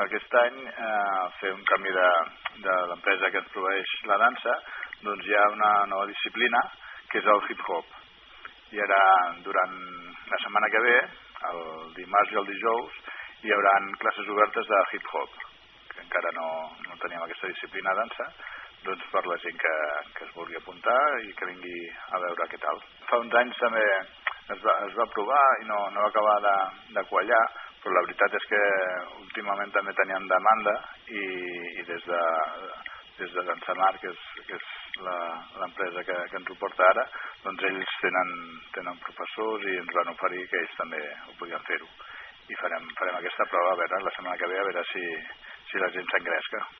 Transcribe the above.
aquest any, fer un canvi de l'empresa que ens proveeix la dansa, doncs hi ha una nova disciplina que és el hip-hop. I ara, durant la setmana que ve, el dimarts i el dijous, hi haurà classes obertes de hip-hop, que encara no teníem aquesta disciplina de dansa, doncs per la gent que es vulgui apuntar i que vingui a veure què tal. Fa uns anys també es va provar i no va acabar de quallar, però la veritat és que últimament també teníem demanda i des de Dansamar, que és l'empresa que ens ho porta ara, doncs ells tenen professors i ens van oferir que ells també ho podien fer-ho. I farem aquesta prova la setmana que ve, a veure si la gent s'engresca.